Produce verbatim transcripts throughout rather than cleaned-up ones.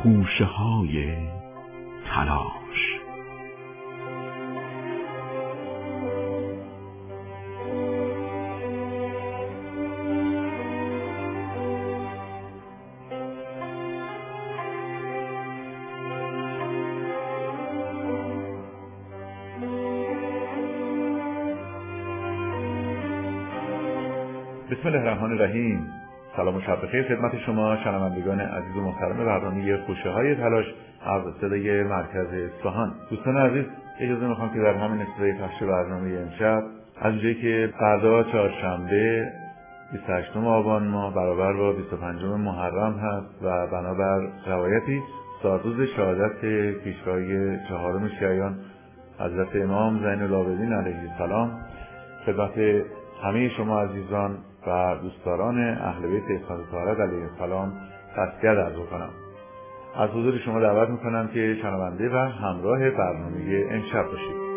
خوشه های تلاش. بسم الله الرحمن الرحیم. سلام و شب بخیر خدمت شما شنوندگان عزیز و محترم برنامه خوشه های تلاش از صدای مرکز اصفهان. دوستان عزیز، اجازه میخوام که در همین ابتدای پخش برنامه امشب، از اونجایی که فردا چهارشنبه بیست و هشتم آبان ماه برابر با بیست و پنجم محرم هست و بنابر روایتی سالروز شهادت پیشوای چهارم شیعیان حضرت امام زین العابدین علیه السلام، خدمت همه شما عزیزان و دوستداران اهل بیت احسان طاهرة علیه السلام تسلیت عرض کنم. از حضور شما دعوت میکنم که شنونده و همراه برنامه امشب باشید.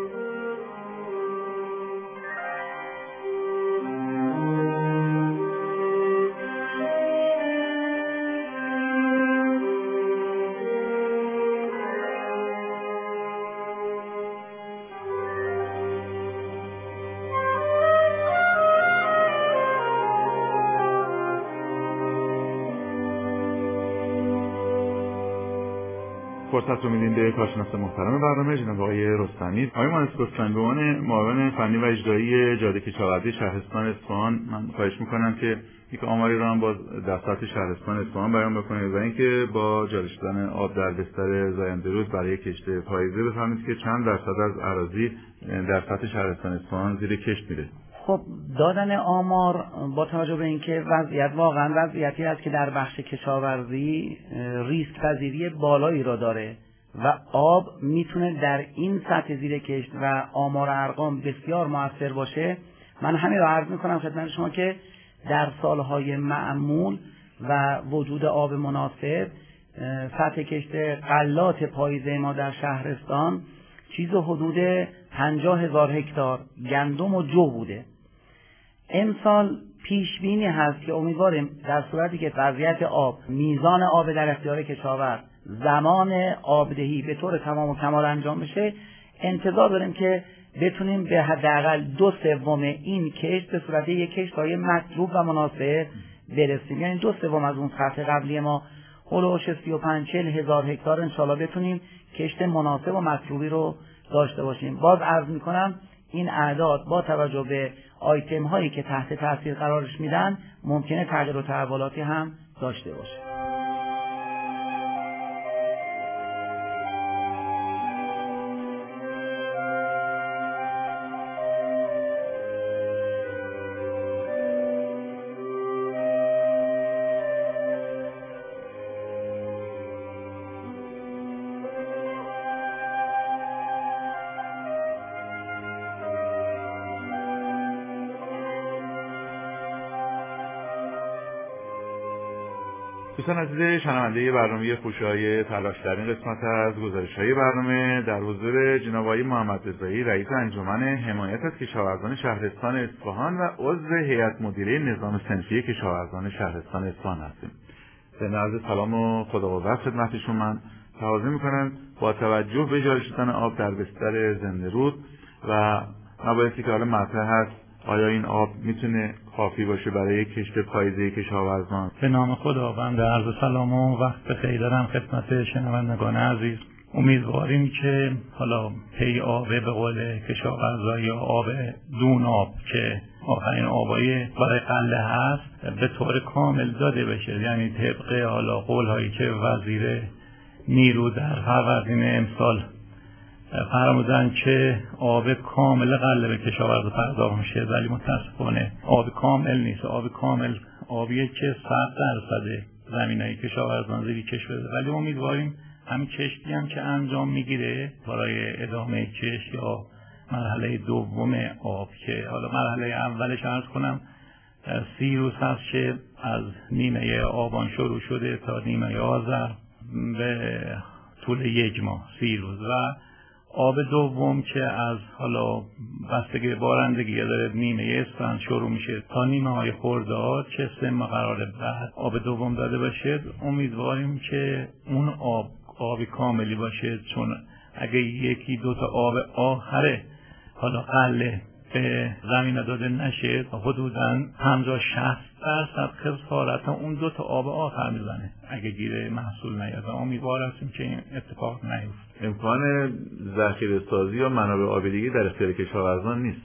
فرصت رو میدیم به کارشناس محترم برنامه جناب آقای رستمی. آقای مهندس رستمی، به عنوان معاون فنی و اجرایی جاده کشاورزی شهرستان اصفهان، من خواهش میکنم که یک آماری رو هم با در سطح شهرستان اصفهان بیان بکنید و اینکه با جاری شدن آب در بستر زاینده‌رود برای کشت پاییزه بفهمید که چند درصد از اراضی در سطح شهرستان اصفهان زیر کشت میره. خب دادن آمار با توجه به اینکه وضعیت واقعا وضعیتی است که در بخش کشاورزی ریسک پذیری بالایی را داره و آب میتونه در این سطح زیر کشت و آمار ارقام بسیار موثر باشه، من همین را عرض میکنم خدمت شما که در سالهای معمول و وجود آب مناسب سطح کشت غلات پاییزه ما در شهرستان چیز حدود پنجاه هزار هکتار گندم و جو بوده. امسال پیش بینی هست که امیدواریم در صورتی که وضعیت آب، میزان آب در اختیار کشاورز، زمان آبدهی به طور تمام و کمال انجام بشه، انتظار داریم که بتونیم به حداقل دو سوم این کشت به صورت یک کشت‌های مطلوب و مناسب برسیم. یعنی دو سوم از اون سطح قبلی ما هولوش سی و پنج چهل هزار هکتار انشالله بتونیم کشت مناسب و مطلوبی رو داشته باشیم. باز عرض میکنم این اعداد با توجه به آیتم هایی که تحت تاثیر قرارش میدن ممکنه تغییر و تحولاتی هم داشته باشه. دوستان عزیز شنونده برنامه خوشه‌های تلاش، در این قسمت از گزارش‌های برنامه در حضور جناب آقای محمد رضایی، رئیس انجمن حمایت از کشاورزان شهرستان اصفهان و عضو هیئت مدیره نظام صنفی کشاورزان شهرستان اصفهان هستیم. به عرض سلام و خداوند خدمتشون من تقاضا می‌کنم با توجه به جاری شدن آب در بستر زنده‌رود و مباحثی که حالا مطرح هست، آیا این آب میتونه کافی باشه برای کشت پاییزه کشاورزان؟ به نام خداوند عرض سلام و وقت بخیر دارم خدمت شنوندگان عزیز. امیدواریم که حالا پی آب به قول کشاورزا یا آب دون آب که آخرین آبایی برای قله هست به طور کامل داده بشه، یعنی طبق حالا قول هایی که وزیر نیرو در فروردین امسال فرمودن که آب کامل قله به کشاورزا پرداخت میشه، ولی متاسفانه آب کامل نیست. آب کامل آبیه که صد درصد زمینای کشاورزان زیر کشت بده، ولی امیدواریم همین کشتی هم که انجام میگیره برای ادامه کشت یا مرحله دوم آب که حالا مرحله اولش عرض کنم سی روز هست که از نیمه آبان شروع شده تا نیمه آذر به طول یک ماه سی روز و آب دوم که از حالا بستگی بارندگی داره نیمه اسفند شروع میشه تا نیمه های خرداد که سه ماه قراره بعد آب دوم داده باشه. امیدواریم که اون آب آبی کاملی باشه، چون اگه یکی دو تا آب آخره حالا قله به زمین داده نشه حدوداً پنجاه شصت درصد خسارت اون دو تا آب آخر میزنه اگه گیره محصول نیاد. امیدوار هستیم که این اتفاق نیفته. امکان ذخیره سازی یا منابع آبی دیگه در اختیار کشاورزان نیست.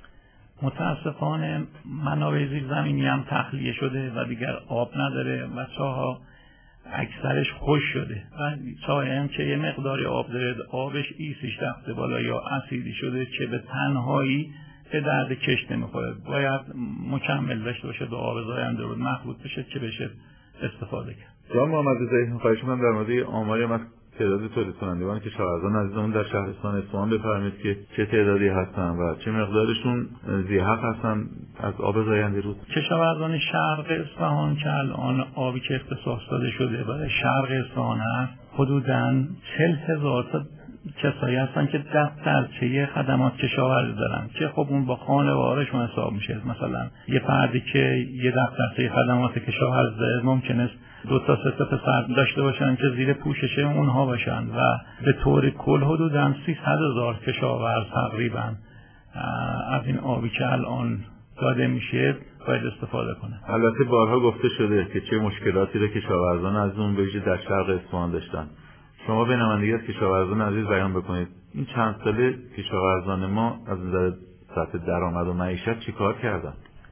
متاسفانه منابع زیرزمینی هم تخلیه شده و دیگر آب نداره و چاها اکثرش خوش شده و چاه هم که یه مقداری آب داره آبش ایسیش رفته بالا یا اسیدی شده که به تنهایی به درد کشت نمیخوره. باید مکمل داشته باشه به آب زاینده رود مخلوط بشه که بشه استفاده کرد. جناب محمد رضایی، خواهش می‌کنم در مورد آماری از تعداد تولید کنندگان کشاورزان عزیزمون در شهرستان اصفهان بفرمایید که چه تعدادی هستن و چه مقدارشون ذی‌حق هستن از آب زاینده رود. کشاورزان شرق اصفهان که الان آبی که اختصاص داده شده برای شرق اصفهان هست حدوداً چهل هزار تا کسایی هستن که دفترچه خدمات کشاورزی دارن که خب اون با خانوارشون حساب میشه. مثلا یه فردی که یه دفترچه خدمات کشاورزی داره ممکنه دو تا سه تا پسر داشته باشن که زیر پوشش اونها باشن و به طور کل حدوداً سیصد هزار کشاورز تقریبا از این آبی که الان داده میشه باید استفاده کنه. البته بارها گفته شده که چه مشکلاتی را کشاورزان از اون ویژه در شرق اصفهان داشتن. شما به نمایندگی از کشاورزان عزیز بیان بکنید این چند ساله کشاورزان ما از نظر سطح درآمد و معیشت چیکار کردن؟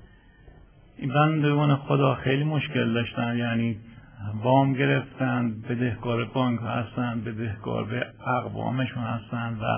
این بندگان خدا خیلی مشکل داشتن، یعنی وام گرفتن، بدهکار بانک هستن، بدهکار به اقوامشون هستن و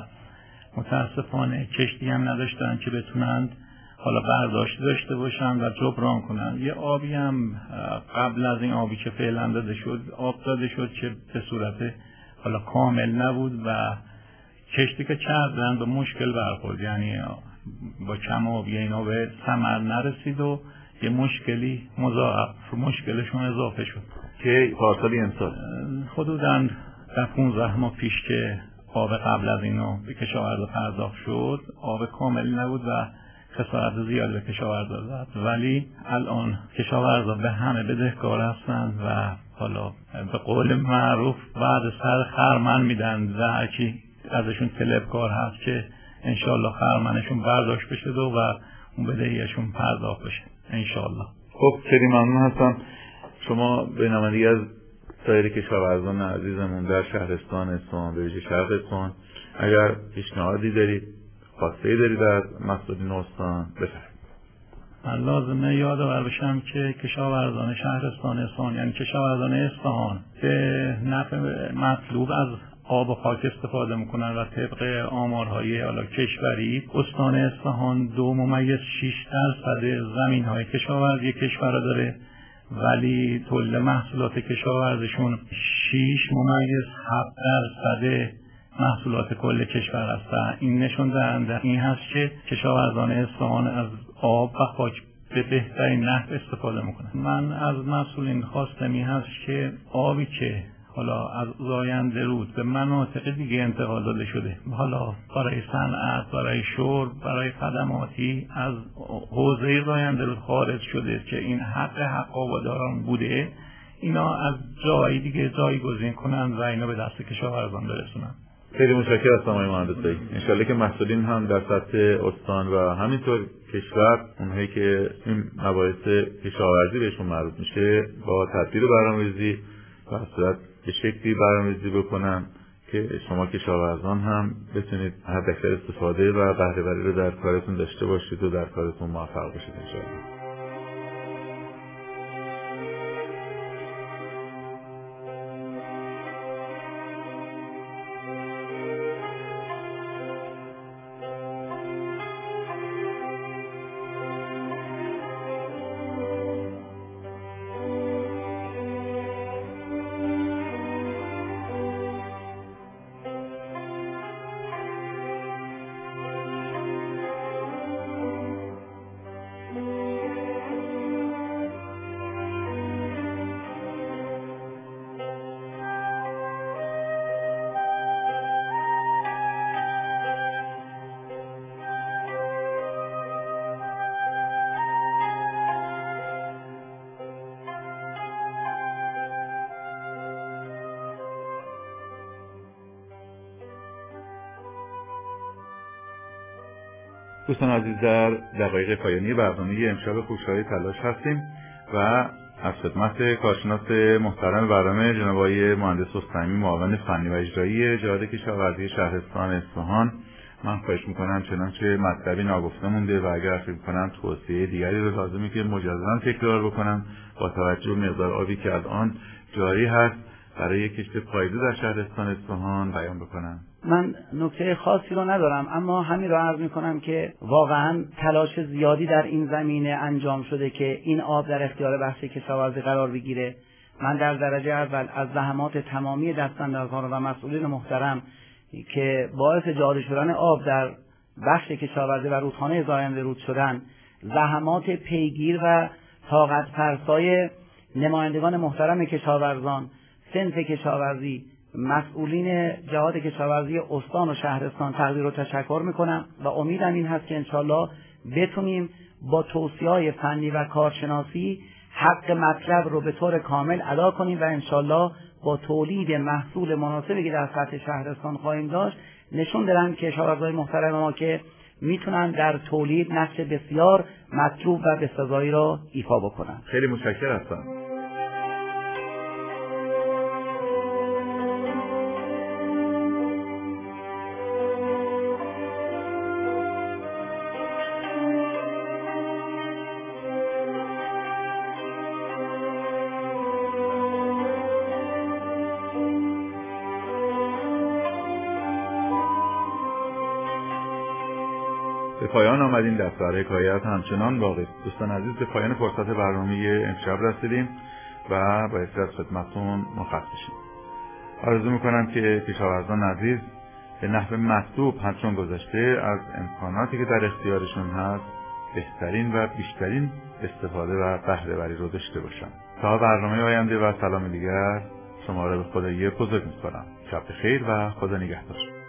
متاسفانه کشتی هم نداشتن که بتونن حالا برداشت داشته باشن و جبران کنن. یه آبی هم قبل از این آبی که فعلا داده شد آب داده شد که به صورت حالا کامل نبود و کشتی که کردن به مشکل برخورد، یعنی با کم آبی اینا به ثمر نرسید و یه مشکلی مضاعف مشکلشون اضافه شد که پارسالی امسال حدوداً در پونزده ماه پیش که آب قبل از اینو به کشاورزا پرداخت شد آب کاملی نبود و خسارت زیاد به کشاورزا زد، ولی الان کشاورزا به همه بدهکار هستند و حالا به قول معروف بعد سر خرمن میدن و هر کی ازشون طلبکار هست که انشالله خرمنشون برداشت بشه و اون بدهیشون پرداخت بشه انشالله. خب خیلی ممنون هستم. شما به نمایندگی از سایر کشاورزان عزیزمون در شهرستان اصفهان به ویژه شرق اصفهان اگر پیشنهادی دارید خاصه‌ای دارید از مسئولین استان بفرمایید. من لازمه یادآور بشم که کشاورزان شهرستان اصفهان یعنی کشاورزان اصفهان به نفع مطلوب از آب و خاک استفاده میکنن و طبق آمارهای حالا کشوری استان اصفهان دو ممیز شش درصد زمین های کشاورزی کشور داره، ولی تولید محصولات کشاورزیشون شش ممیز هفت درصد محصولات کل کشور هست. این نشون دهنده این هست که کشاورزان اصفهان از آب و خاک به بهترین نحو استفاده میکنن. من از مسئولین خواستم این هست که آبی که حالا از زاینده رود به مناطق دیگه انتقال داده شده، حالا برای صنعت، برای شرب، برای خدماتی از حوزه زاینده رود خارج شده که این حق حق آباداران بوده، اینا از جای دیگه جایگزین کنن و اینا به دست کشاورزان برسونن. خیلی متشکرم از آقای مهندسی. انشالله که مسئولین هم در سطح استان و همینطور کشور اونهایی که این مباحث کشاورزی بهشون مربوط میشه با تدبیر برنامه‌ریزی و صورت به شکلی برنامه‌ریزی بکنن که شما کشاورزان هم بتونید حداکثر استفاده و بهره وری رو در کارتون داشته باشید و در کارتون موفق باشید انشالله. دوستان عزیز، در دقایق پایانی برنامه امشب خوشهای تلاش هستیم و از خدمت کارشناس محترم برنامه جناب آقای مهندس رستمی، معاون فنی و اجرایی جهاد کشاورزی شهرستان اصفهان، من خواهش میکنم چنانچه مطلبی ناگفته مونده و اگر فکر کنم توصیه دیگری رو لازمه که مجددا تکرار بکنم با توجه به مقدار آبی که از آن جاری هست برای کشت پاییزه در شهرستان اصفهان بیان بکنم. من نکته خاصی رو ندارم، اما همین رو عرض میکنم که واقعا تلاش زیادی در این زمینه انجام شده که این آب در اختیار بخش کشاورزی قرار بگیره. من در درجه اول از زحمات تمامی دستاندرکاران و مسئولین محترم که باعث جاری شدن آب در بخش کشاورزی و رودخانه زاینده رود شدن، زحمات پیگیر و طاقت فرسای نمایندگان محترم کشاورزان، صنف کشاورزی، مسئولین جهاد کشاورزی استان و شهرستان تقدیر و تشکر میکنم و امیدم این هست که انشالله بتونیم با توصیه‌های فنی و کارشناسی حق مطلب رو به طور کامل ادا کنیم و انشالله با تولید محصول مناسبی که در سطح شهرستان خواهیم داشت نشون بدن کشاورزای محترم ما که میتونن در تولید نقش بسیار مطلوب و بسزایی را ایفا بکنن. خیلی متشکرم هستم. به پایان آمدیم دفتر حکایت همچنان باقی. دوستان عزیز، به پایان فرصت برنامه امشب رسیدیم و بایستی از خدمتتون مرخص بشیم. آرزو میکنم که کشاورزان عزیز به نحو مطلوب همچون گذشته از امکاناتی که در اختیارشون هست بهترین و بیشترین استفاده و بهره بری رو داشته باشن. تا برنامه آینده و سلام دیگر، شما را به خدای بزرگ میسپارم. شب بخیر و خدا نگهدار.